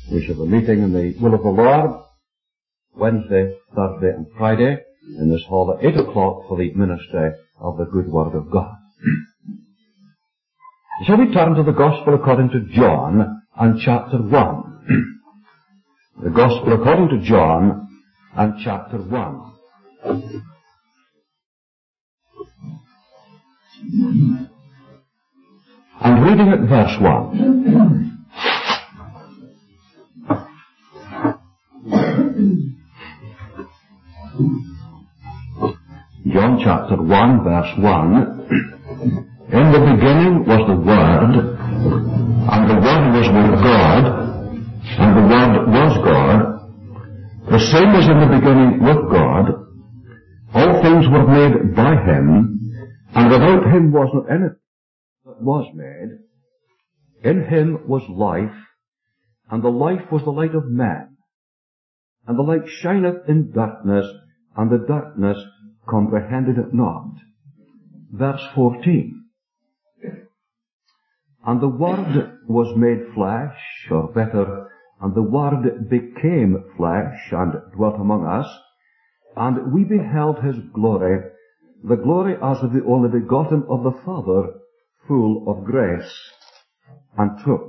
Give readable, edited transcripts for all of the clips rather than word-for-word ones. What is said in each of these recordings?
We shall be meeting in the will of the Lord Wednesday, Thursday and Friday in this hall at 8 o'clock for the ministry of the good word of God. Shall we turn to the Gospel according to John and chapter 1? The Gospel according to John and chapter 1. And reading at verse 1. John chapter 1 verse 1. In the beginning was the Word, and the Word was with God, and the Word was God. The same was in the beginning with God. All things were made by Him, and without Him was not anything that was made. In Him was life, and the life was the light of men. And the light shineth in darkness, and the darkness comprehended it not. Verse 14. And the Word was made flesh, or better, and the Word became flesh, and dwelt among us, and we beheld His glory, the glory as of the only begotten of the Father, full of grace and truth.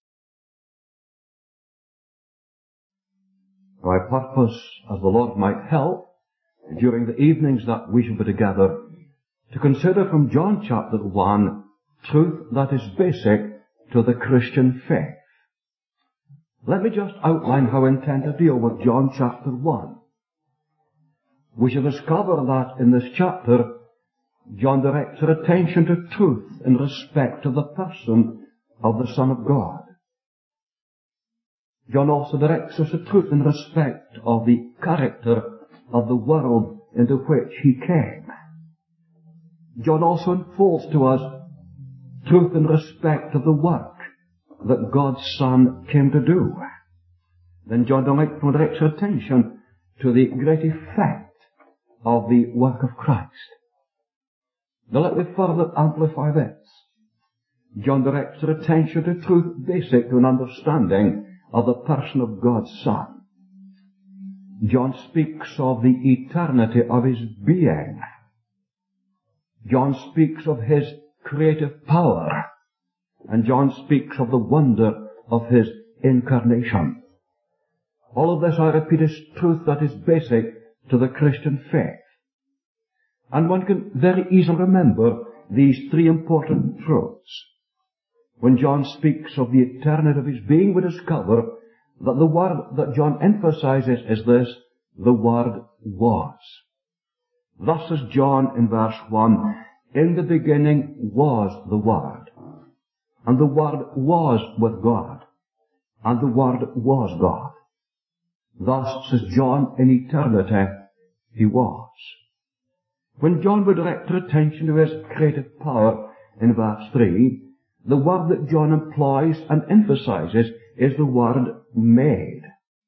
My purpose, as the Lord might help, during the evenings that we shall be together, to consider from John chapter 1 truth that is basic to the Christian faith. Let me just outline how I intend to deal with John chapter 1. We shall discover that in this chapter, John directs our attention to truth in respect to the person of the Son of God. John also directs us to truth in respect of the character of the world into which He came. John also unfolds to us truth in respect of the work that God's Son came to do. Then John directs our attention to the great effect of the work of Christ. Now let me further amplify this. John directs our attention to truth basic to an understanding of the person of God's Son. John speaks of the eternity of His being. John speaks of His creative power. And John speaks of the wonder of His incarnation. All of this, I repeat, is truth that is basic to the Christian faith. And one can very easily remember these three important truths. When John speaks of the eternity of His being, we discover that the word that John emphasizes is this: the Word was. Thus says John in verse 1, in the beginning was the Word, and the Word was with God, and the Word was God. Thus, says John, in eternity He was. When John would direct our attention to His creative power in verse 3, the word that John employs and emphasizes is the word made.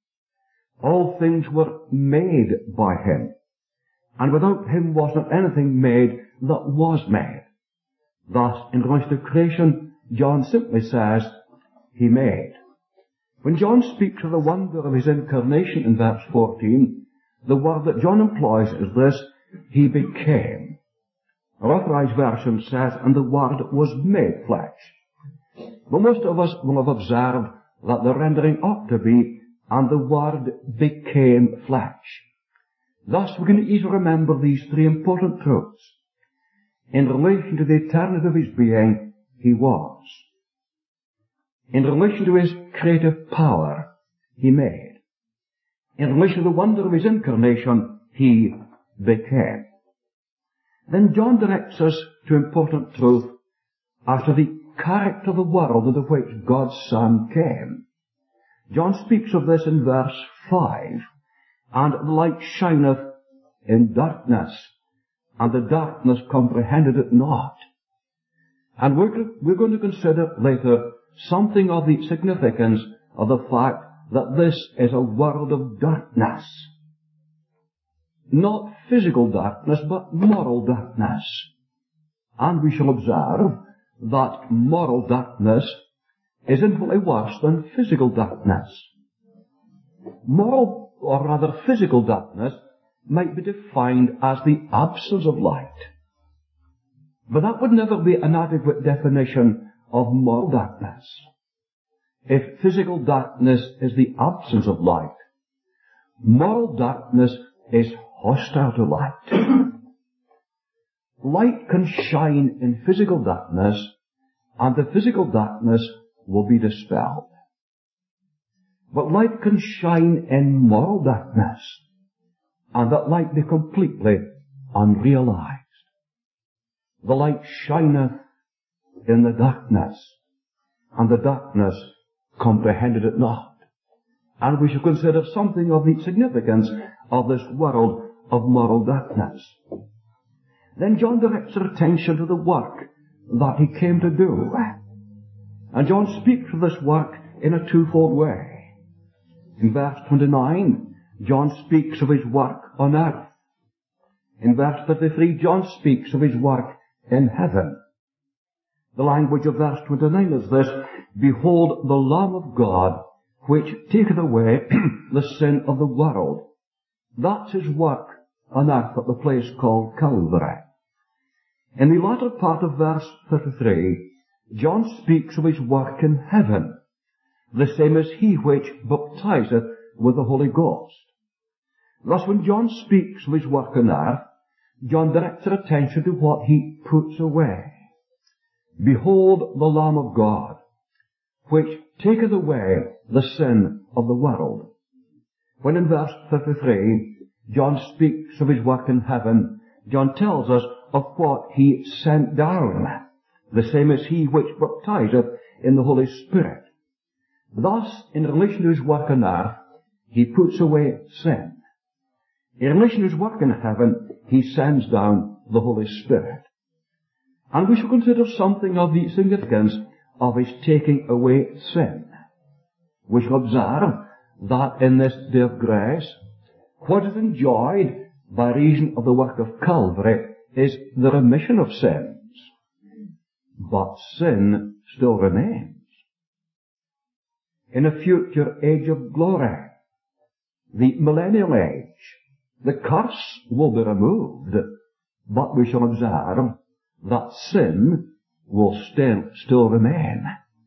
All things were made by Him, and without Him was not anything made that was made. Thus, in relation to creation, John simply says, He made. When John speaks of the wonder of His incarnation in verse 14, the word that John employs is this: He became. Our Authorized Version says, and the Word was made flesh. But most of us will have observed that the rendering ought to be, and the Word became flesh. Thus we can easily remember these three important truths. In relation to the eternity of His being, He was. In relation to His creative power, He made. In relation to the wonder of His incarnation, He became. Then John directs us to important truth as to the character of the world into which God's Son came. John speaks of this in verse 5. And the light shineth in darkness, and the darkness comprehended it not. And we're going to consider later something of the significance of the fact that this is a world of darkness. Not physical darkness, but moral darkness. And we shall observe that moral darkness is infinitely worse than physical darkness. moral, or rather physical darkness might be defined as the absence of light. But that would never be an adequate definition of moral darkness. If physical darkness is the absence of light, moral darkness is hostile to light. Light can shine in physical darkness, and the physical darkness will be dispelled. But light can shine in moral darkness, and that light be completely unrealized. The light shineth in the darkness, and the darkness comprehended it not. And we should consider something of the significance of this world of moral darkness. Then John directs our attention to the work that he came to do. And John speaks of this work in a twofold way. In verse 29, John speaks of his work on earth. In verse 33, John speaks of his work in heaven. The language of verse 29 is this: Behold the Lamb of God, which taketh away the sin of the world. That's his work on earth at the place called Calvary. In the latter part of verse 33, John speaks of his work in heaven, the same as he which baptizeth with the Holy Ghost. Thus, when John speaks of his work on earth, John directs our attention to what he puts away. Behold the Lamb of God, which taketh away the sin of the world. When in verse 33, John speaks of his work in heaven, John tells us of what he sent down, the same as he which baptizeth in the Holy Spirit. Thus, in relation to his work on earth, he puts away sin. In relation to his work in heaven, he sends down the Holy Spirit. And we shall consider something of the significance of his taking away sin. We shall observe that in this day of grace, what is enjoyed by reason of the work of Calvary is the remission of sins. But sin still remains. In a future age of glory, the millennial age, the curse will be removed, but we shall observe that sin will still remain.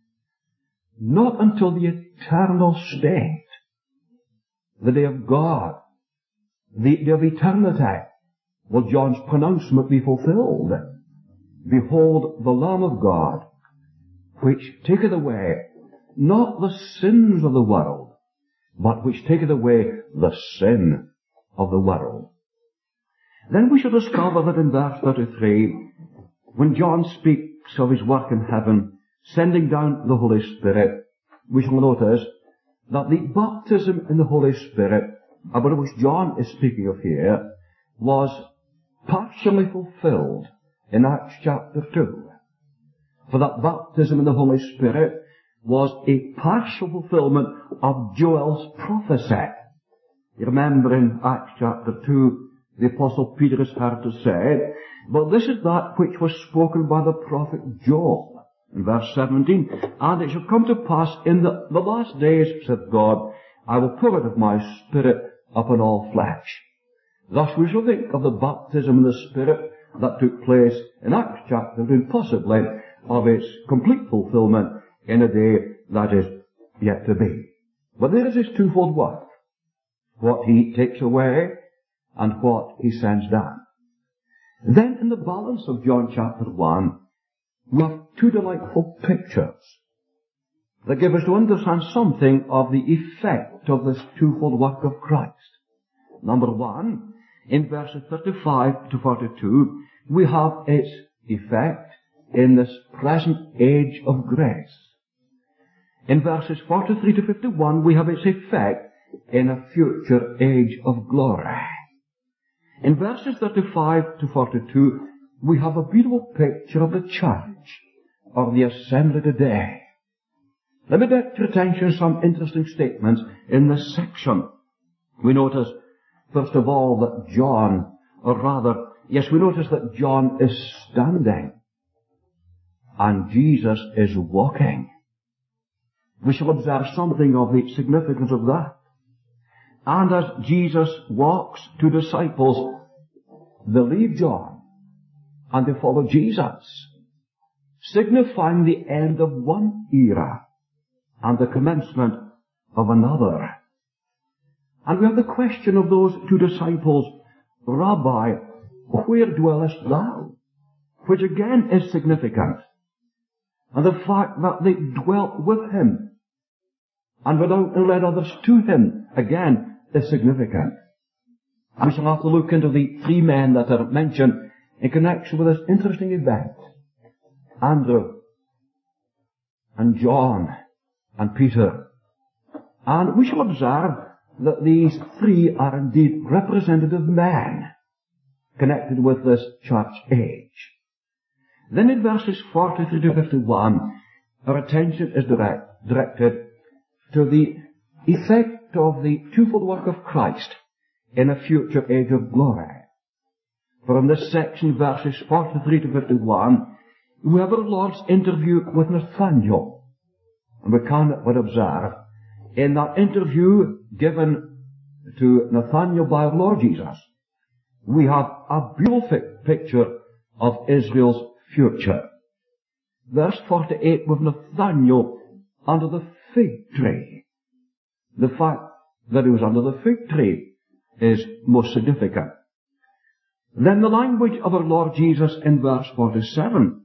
Not until the eternal state, the day of God, the day of eternity, will John's pronouncement be fulfilled. Behold the Lamb of God, which taketh away not the sins of the world, but which taketh away the sin of the world. Then we shall discover that in verse 33, when John speaks of his work in heaven, sending down the Holy Spirit, we shall notice that the baptism in the Holy Spirit, about which John is speaking of here, was partially fulfilled in Acts chapter 2. For that baptism in the Holy Spirit was a partial fulfillment of Joel's prophecy. You remember in Acts chapter 2, the Apostle Peter is heard to say, but this is that which was spoken by the prophet Joel. In verse 17, and it shall come to pass in the last days, saith God, I will pour out of my Spirit upon all flesh. Thus we shall think of the baptism in the Spirit that took place in Acts chapter 2, possibly of its complete fulfillment in a day that is yet to be. But there is his twofold work, what he takes away and what he sends down. Then in the balance of John chapter 1, we have two delightful pictures that give us to understand something of the effect of this twofold work of Christ. Number one, in verses 35 to 42, we have its effect in this present age of grace. In verses 43 to 51, we have its effect in a future age of glory. In verses 35 to 42, we have a beautiful picture of the church, of the assembly today. Let me direct your attention to some interesting statements in this section. We notice, first of all, that John is standing, and Jesus is walking. We shall observe something of the significance of that. And as Jesus walks, two disciples, they leave John and they follow Jesus, signifying the end of one era and the commencement of another. And we have the question of those two disciples, Rabbi, where dwellest thou? Which again is significant. And the fact that they dwelt with him and went out and led others to him, again, is significant. We shall have to look into the three men that are mentioned in connection with this interesting event. Andrew, and John, and Peter. And we shall observe that these three are indeed representative men connected with this church age. Then in verses 43 to 51, our attention is directed to the effect of the twofold work of Christ in a future age of glory. For in this section, verses 43 to 51, we have our Lord's interview with Nathanael. And we cannot but observe, in that interview given to Nathanael by our Lord Jesus, we have a beautiful picture of Israel's future. Verse 48, with Nathanael under the fig tree. The fact that he was under the fig tree is most significant. Then the language of our Lord Jesus in verse 47.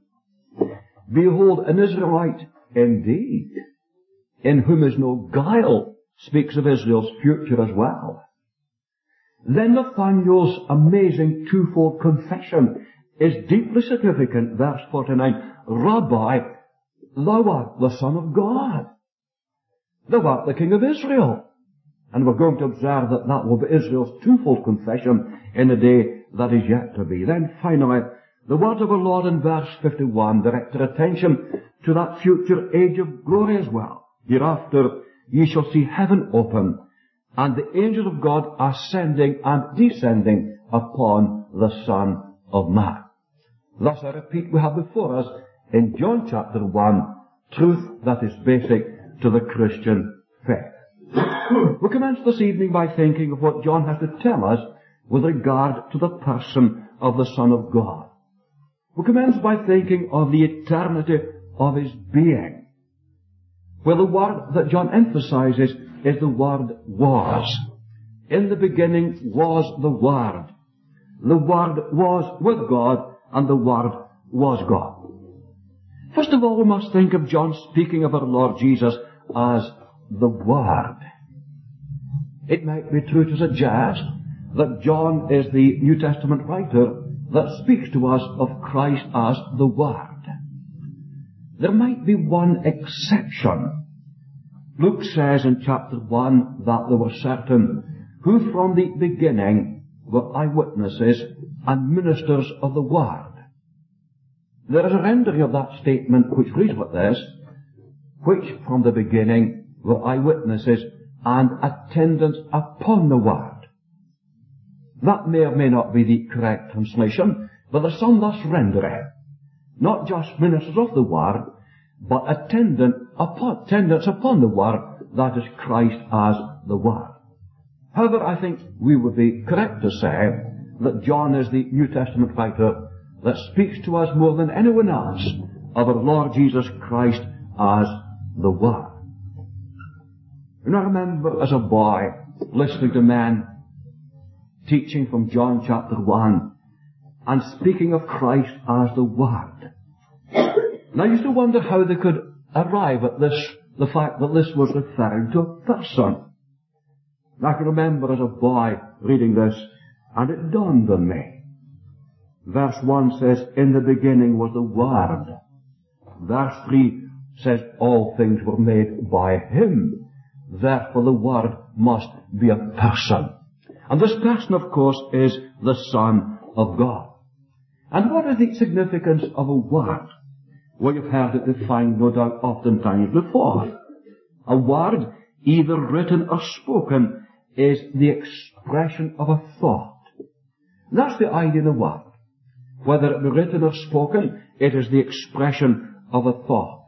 Behold, an Israelite indeed, in whom is no guile, speaks of Israel's future as well. Then Nathanael's amazing twofold confession is deeply significant. Verse 49, Rabbi, thou art the Son of God. Thou art the King of Israel. And we're going to observe that that will be Israel's twofold confession in the day that is yet to be. Then finally, the words of our Lord in verse 51 direct our attention to that future age of glory as well. Hereafter ye shall see heaven open, and the angels of God ascending and descending upon the Son of Man. Thus, I repeat, we have before us in John chapter 1 truth that is basic to the Christian faith. We commence this evening by thinking of what John has to tell us with regard to the person of the Son of God. We commence by thinking of the eternity of his being, where the word that John emphasizes is the word was. In the beginning was the Word. The Word was with God, and the Word was God. First of all, we must think of John speaking of our Lord Jesus as the Word. It might be true to suggest that John is the New Testament writer that speaks to us of Christ as the Word. There might be one exception. Luke says in chapter 1 that there were certain who from the beginning were eyewitnesses and ministers of the Word. There is a rendering of that statement which reads like this, which from the beginning were eyewitnesses and attendants upon the Word. That may or may not be the correct translation, but there's some thus render it. Not just ministers of the Word, but attendants upon the Word, that is Christ as the Word. However, I think we would be correct to say that John is the New Testament writer that speaks to us more than anyone else of our Lord Jesus Christ as the Word. And I remember as a boy listening to men teaching from John chapter 1 and speaking of Christ as the Word. And I used to wonder how they could arrive at this, the fact that this was referring to a person. And I can remember as a boy reading this, and it dawned on me. Verse 1 says, in the beginning was the Word. Verse 3 says, all things were made by Him. Therefore the Word must be a person. And this person, of course, is the Son of God. And what is the significance of a word? Well, you've heard it defined, no doubt, oftentimes before. A word, either written or spoken, is the expression of a thought. That's the idea of a word. Whether it be written or spoken, it is the expression of a thought.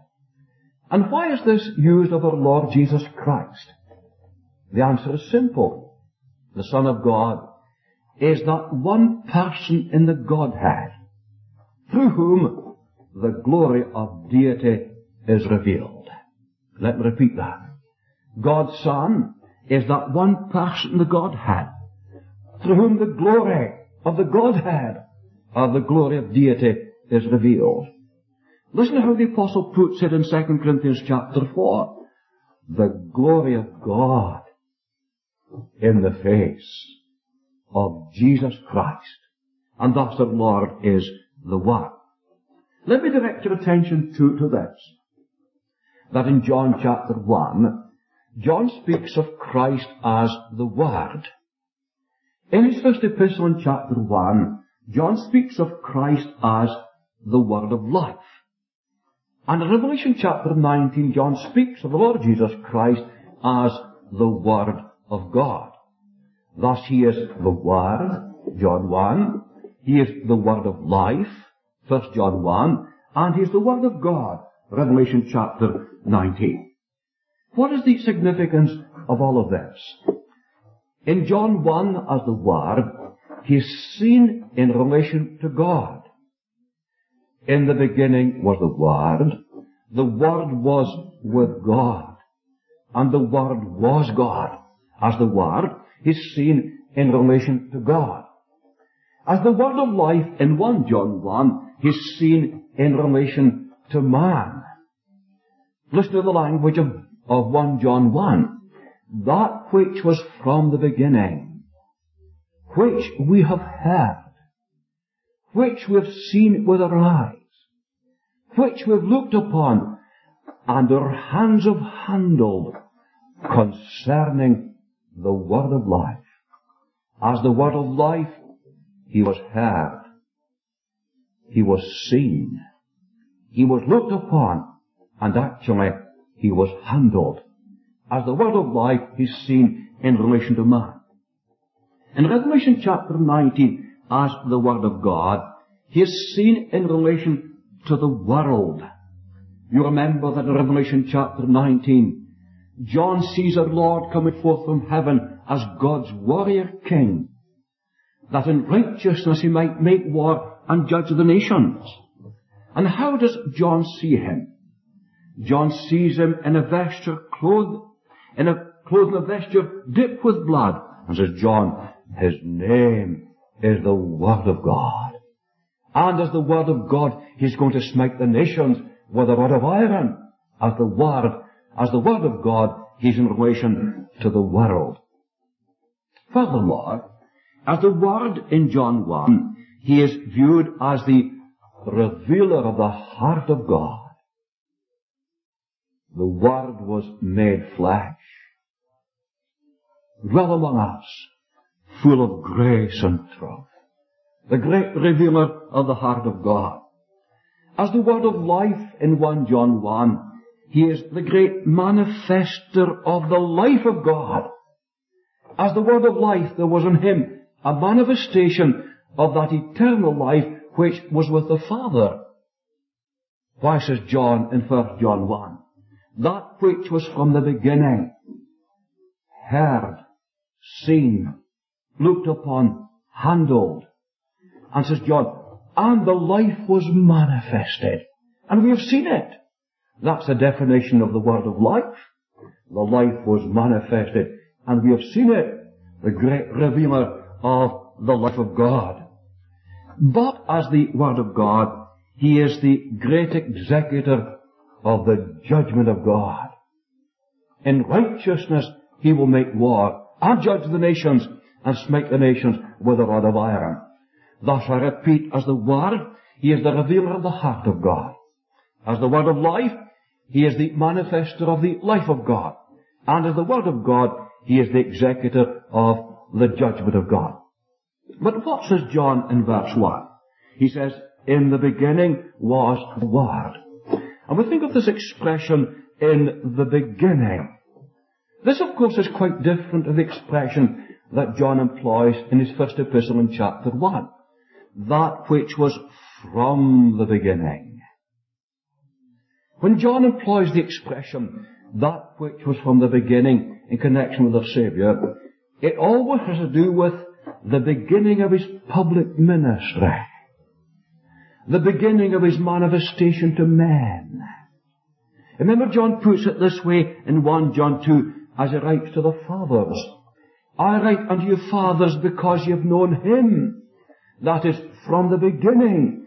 And why is this used of our Lord Jesus Christ? The answer is simple. the Son of God, is that one person in the Godhead through whom the glory of deity is revealed. Let me repeat that. God's Son is that one person in the Godhead through whom the glory of the Godhead, of the glory of deity, is revealed. Listen to how the Apostle puts it in 2 Corinthians chapter 4. The glory of God in the face of Jesus Christ. And thus the Lord is the Word. Let me direct your attention to this. That in John chapter 1, John speaks of Christ as the Word. In his first epistle in chapter 1, John speaks of Christ as the Word of life. And in Revelation chapter 19, John speaks of the Lord Jesus Christ as the Word of God. Thus he is the Word, John 1. He is the Word of life, 1 John 1. And he is the Word of God, Revelation chapter 19. What is the significance of all of this? In John 1, as the Word, he is seen in relation to God. In the beginning was the Word. The Word was with God. And the Word was God. As the Word, he is seen in relation to God. As the Word of life in 1 John 1, he is seen in relation to man. Listen to the language of 1 John 1. That which was from the beginning, which we have heard, which we have seen with our eyes, which we have looked upon, and our hands have handled, concerning the Word of life. As the Word of life, he was heard, he was seen, he was looked upon, and actually he was handled. As the Word of life is seen in relation to man. In Revelation chapter 19, as the Word of God, he is seen in relation to the world. You remember that in Revelation chapter 19, John sees our Lord coming forth from heaven as God's warrior king, that in righteousness he might make war and judge the nations. And how does John see him? John sees him in a vesture clothed in a vesture dipped with blood. And says John, his name is the Word of God. And as the Word of God, he's going to smite the nations with a rod of iron. As the Word of God, he's in relation to the world. Furthermore, as the Word in John 1, he is viewed as the revealer of the heart of God. The Word was made flesh, dwell among us, full of grace and truth. The great revealer of the heart of God. As the Word of life in 1 John 1, he is the great manifester of the life of God. As the Word of life, there was in him a manifestation of that eternal life which was with the Father. Why says John in 1 John 1? That which was from the beginning, heard, seen, looked upon, handled. And says John, and the life was manifested. And we have seen it. That's the definition of the word of life. The life was manifested, and we have seen it. The great revealer of the life of God. But as the Word of God, he is the great executor of the judgment of God. In righteousness he will make war and judge the nations and smite the nations with a rod of iron. Thus I repeat, as the Word, he is the revealer of the heart of God. As the Word of life, he is the manifester of the life of God. And as the Word of God, he is the executor of the judgment of God. But what says John in verse 1? He says, in the beginning was the Word. And we think of this expression, in the beginning. This, of course, is quite different to the expression that John employs in his first epistle in chapter 1. That which was from the beginning. When John employs the expression, that which was from the beginning, in connection with the Saviour, it always has to do with the beginning of his public ministry, the beginning of his manifestation to men. Remember, John puts it this way in 1 John 2, as he writes to the fathers. I write unto you, fathers, because you have known him. That is, from the beginning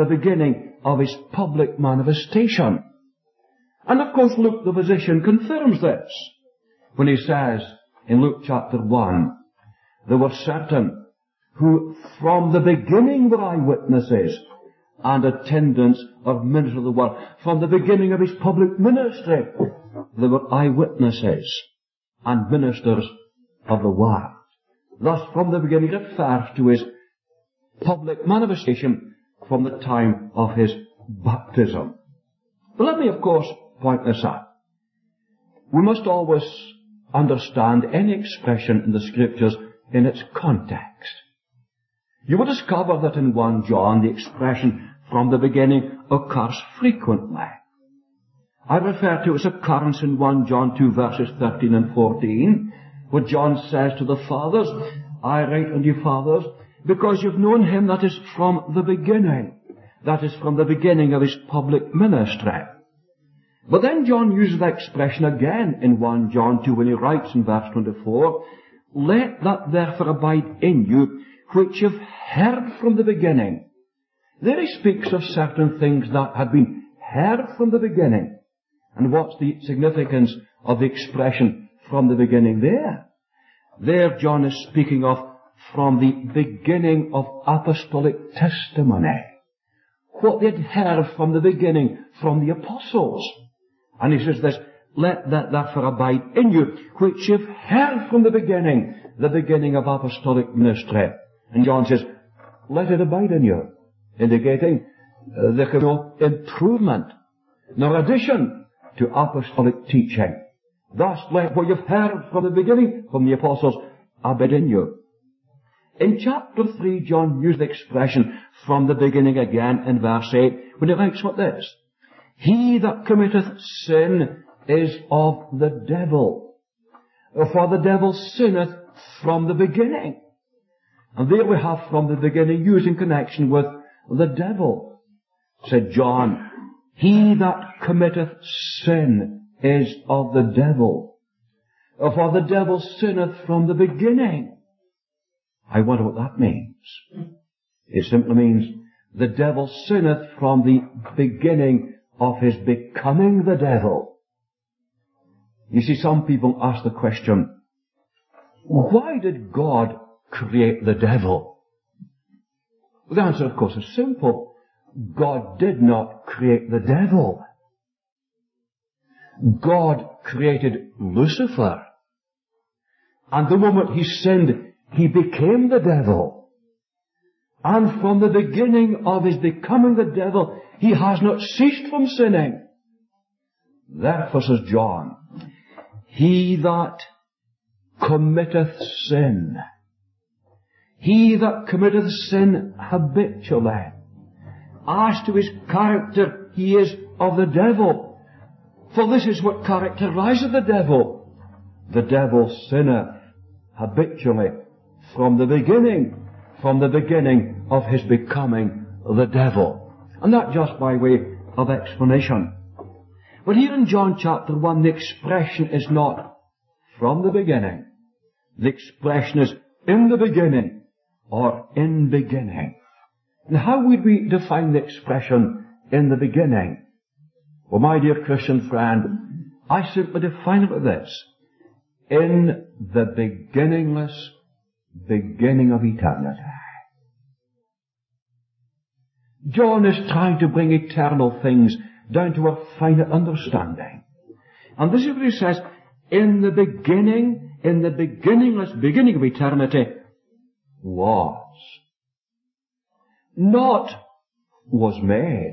of his public manifestation. And of course, Luke the physician confirms this when he says in Luke chapter 1, there were certain who from the beginning were eyewitnesses and attendants of ministers of the word. From the beginning of his public ministry, they were eyewitnesses and ministers of the word. Thus, from the beginning, it refers to his public manifestation from the time of his baptism. But let me, of course, point this out. We must always understand any expression in the Scriptures in its context. You will discover that in 1 John the expression from the beginning occurs frequently. I refer to its occurrence in 1 John 2 verses 13 and 14, where John says to the fathers, I write unto you, fathers, because you've known him that is from the beginning. That is from the beginning of his public ministry. But then John uses that expression again in 1 John 2 when he writes in verse 24, let that therefore abide in you, which you've heard from the beginning. There he speaks of certain things that had been heard from the beginning. And what's the significance of the expression from the beginning there? There John is speaking of from the beginning of apostolic testimony. What they'd heard from the beginning from the apostles. And he says this, let that therefore abide in you, which you've heard from the beginning of apostolic ministry. And John says, let it abide in you, indicating there can be no improvement, nor addition to apostolic teaching. Thus, let what you've heard from the beginning, from the apostles, abide in you. In chapter 3, John used the expression from the beginning again in verse 8, when he writes what this, he that committeth sin is of the devil, for the devil sinneth from the beginning. And there we have from the beginning used in connection with the devil. Said John, he that committeth sin is of the devil, for the devil sinneth from the beginning. I wonder what that means. It simply means the devil sinneth from the beginning of his becoming the devil. You see, some people ask the question, why did God create the devil? Well, the answer, of course, is simple. God did not create the devil. God created Lucifer. And the moment he sinned, he became the devil. And from the beginning of his becoming the devil, he has not ceased from sinning. Therefore, says John, he that committeth sin, he that committeth sin habitually, as to his character, he is of the devil. For this is what characterizes the devil. The devil sinneth habitually from the beginning of his becoming the devil. And that just by way of explanation. But here in John chapter 1, the expression is not from the beginning. The expression is in the beginning or in beginning. And how would we define the expression in the beginning? Well, my dear Christian friend, I simply define it with this. In the beginningless beginning of eternity. John is trying to bring eternal things down to a finite understanding. And this is what he says, in the beginningless beginning of eternity was. Not was made.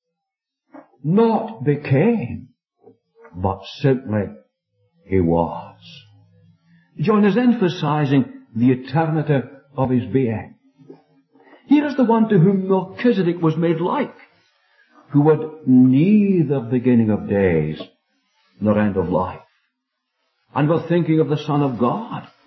Not became. But simply he was. John is emphasizing the eternity of his being. Here is the one to whom Melchizedek was made like, who had neither beginning of days nor end of life. And we're thinking of the Son of God,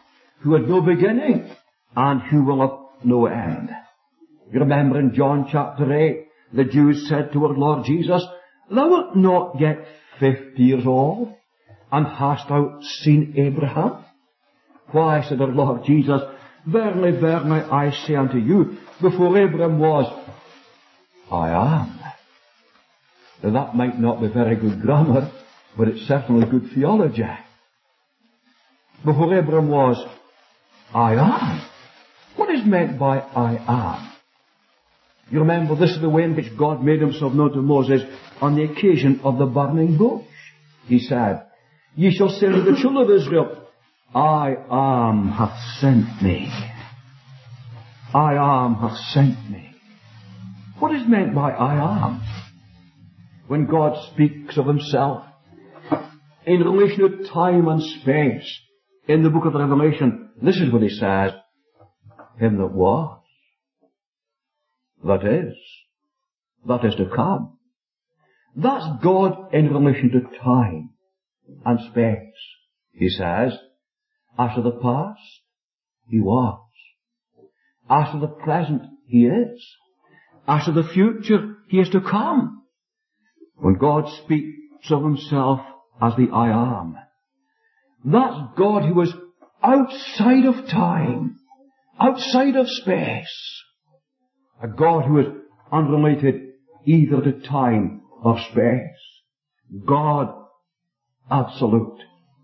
who had no beginning and who will have no end. You remember in John chapter 8, the Jews said to our Lord Jesus, Thou art not yet 50 years old, and hast thou seen Abraham? Why, said our Lord Jesus, Verily, verily, I say unto you, before Abraham was, I am. Now that might not be very good grammar, but it's certainly good theology. Before Abraham was, I am. What is meant by I am? You remember, this is the way in which God made himself known to Moses on the occasion of the burning bush. He said, Ye shall say to the children of Israel, I am hath sent me. I am hath sent me. What is meant by I am? When God speaks of himself in relation to time and space in the book of Revelation, this is what he says, Him that was, that is to come. That's God in relation to time and space. He says, as to the past, he was. As to the present, he is. As to the future, he is to come. When God speaks of himself as the I am, that's God who is outside of time, outside of space. A God who is unrelated either to time or space. God absolute.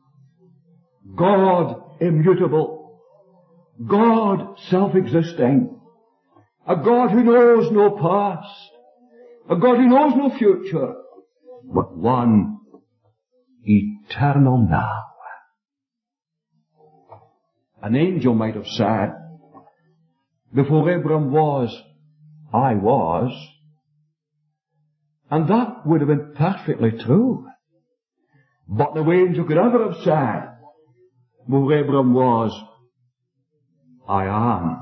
God immutable. God self-existing. A God who knows no past. A God who knows no future. But one eternal now. An angel might have said, before Abraham was, I was. And that would have been perfectly true. But no angel could ever have said, before Abraham was, I am.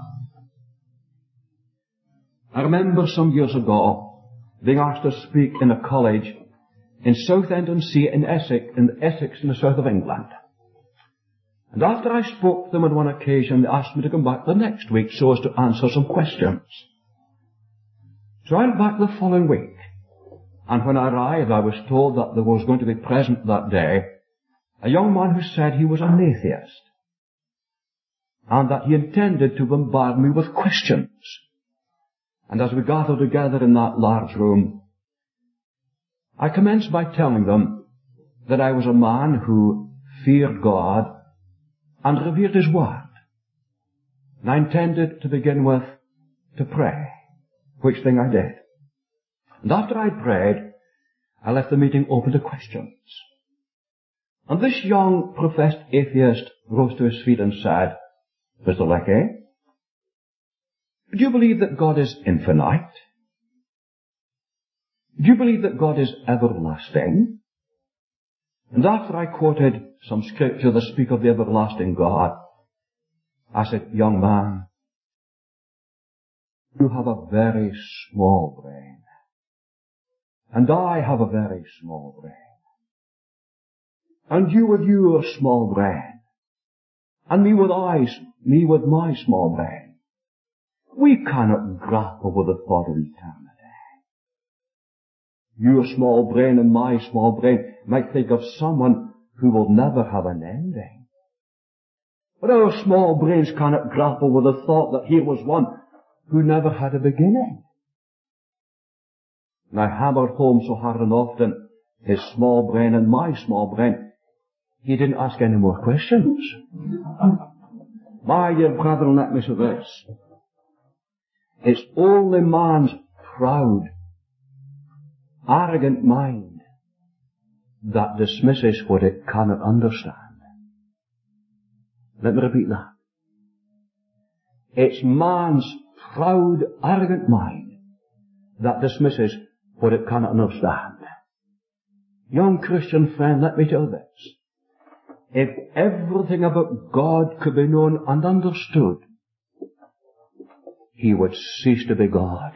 I remember some years ago being asked to speak in a college in Southend-on-Sea in Essex in the south of England. And after I spoke to them on one occasion, they asked me to come back the next week so as to answer some questions. So I went back the following week, and when I arrived I was told that there was going to be present that day a young man who said he was an atheist, and that he intended to bombard me with questions. And as we gathered together in that large room, I commenced by telling them that I was a man who feared God and revered his word. And I intended to begin with to pray, which thing I did. And after I'd prayed, I left the meeting open to questions. And this young professed atheist rose to his feet and said, Mr. Leckie, do you believe that God is infinite? Do you believe that God is everlasting? And after I quoted some scripture that speak of the everlasting God, I said, young man, you have a very small brain. And I have a very small brain. And you with your small brain. And me with my small brain. We cannot grapple with the thought of eternity. Your small brain and my small brain might think of someone who will never have an ending. But our small brains cannot grapple with the thought that here was one who never had a beginning. And I hammered home so hard and often, his small brain and my small brain, he didn't ask any more questions. My dear brethren, let me say this. It's only man's proud, arrogant mind that dismisses what it cannot understand. Let me repeat that. It's man's proud, arrogant mind that dismisses what it cannot understand. Young Christian friend, let me tell you this. If everything about God could be known and understood, he would cease to be God.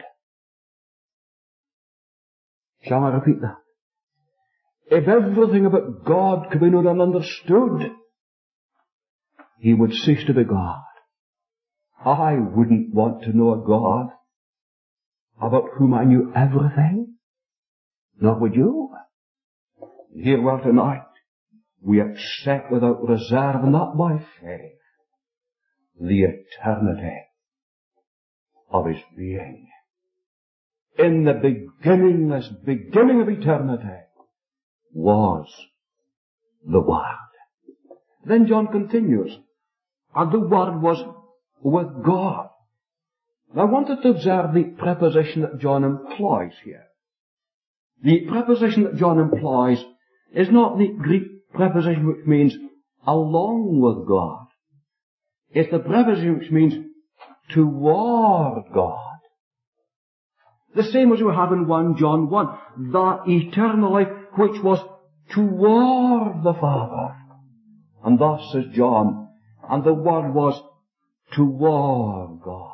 Shall I repeat that? If everything about God could be known and understood, he would cease to be God. I wouldn't want to know a God about whom I knew everything. Nor would you. Here we are tonight. We accept without reserve, not by faith, the eternity of his being. In the beginningless beginning of eternity was the Word. Then John continues, and the Word was with God. Now I wanted to observe the preposition that John employs here. The preposition that John employs is not the Greek preposition which means along with God. It's the preposition which means toward God. The same as we have in 1 John 1, that eternal life which was toward the Father. And thus says John, and the Word was toward God.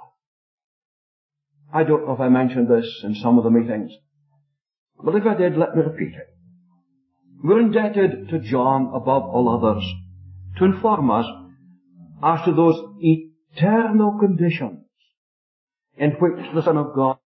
I don't know if I mentioned this in some of the meetings, but if I did, let me repeat it. We're indebted to John above all others to inform us as to those eternal conditions in which the Son of God